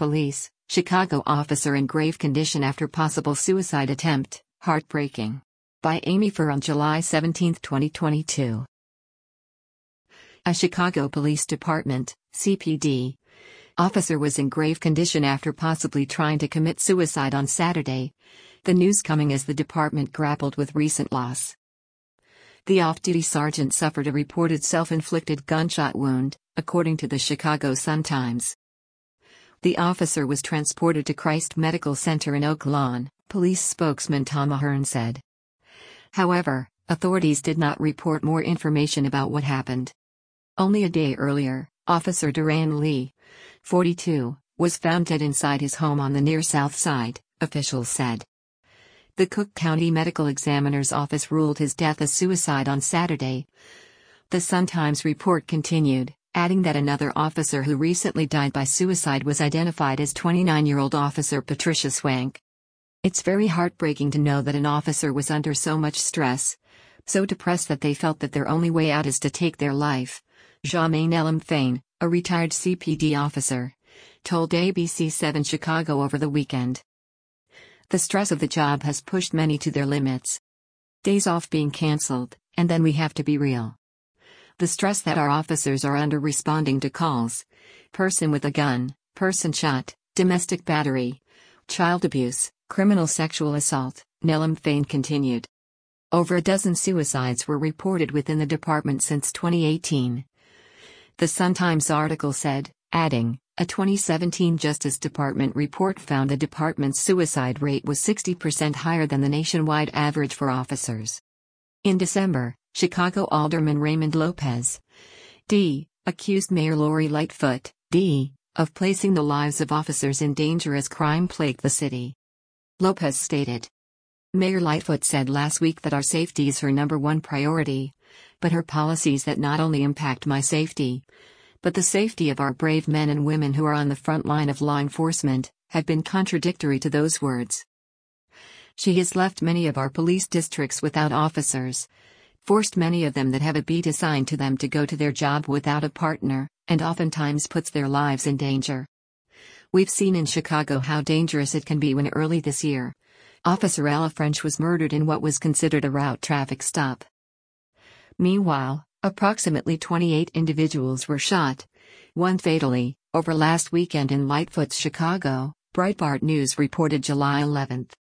Police, Chicago officer in grave condition after possible suicide attempt, heartbreaking. By Amy Furr on July 17, 2022. A Chicago Police Department, CPD, officer was in grave condition after possibly trying to commit suicide on Saturday. The news coming as the department grappled with recent loss. The off-duty sergeant suffered a reported self-inflicted gunshot wound, according to the Chicago Sun-Times. The officer was transported to Christ Medical Center in Oak Lawn, police spokesman Tom Ahern said. However, authorities did not report more information about what happened. Only a day earlier, Officer Duran Lee, 42, was found dead inside his home on the near South Side, officials said. The Cook County Medical Examiner's Office ruled his death a suicide on Saturday. The Sun-Times report continued, adding that another officer who recently died by suicide was identified as 29-year-old Officer Patricia Swank. It's very heartbreaking to know that an officer was under so much stress, so depressed that they felt that their only way out is to take their life, Jermaine Elam Fain, a retired CPD officer, told ABC7 Chicago over the weekend. The stress of the job has pushed many to their limits. Days off being canceled, and then we have to be real. The stress that our officers are under responding to calls, person with a gun, person shot, domestic battery, child abuse, criminal sexual assault, Elam Fain continued. Over a dozen suicides were reported within the department since 2018. The Sun-Times article said, adding, a 2017 Justice Department report found the department's suicide rate was 60% higher than the nationwide average for officers. In December, Chicago Alderman Raymond Lopez, D., accused Mayor Lori Lightfoot, D., of placing the lives of officers in danger as crime plagued the city. Lopez stated. Mayor Lightfoot said last week that our safety is her number one priority, but her policies that not only impact my safety, but the safety of our brave men and women who are on the front line of law enforcement, have been contradictory to those words. She has left many of our police districts without officers, forced many of them that have a beat assigned to them to go to their job without a partner, and oftentimes puts their lives in danger. We've seen in Chicago how dangerous it can be when early this year, Officer Ella French was murdered in what was considered a route traffic stop. Meanwhile, approximately 28 individuals were shot, one fatally, over last weekend in Lightfoot's Chicago, Breitbart News reported July 11.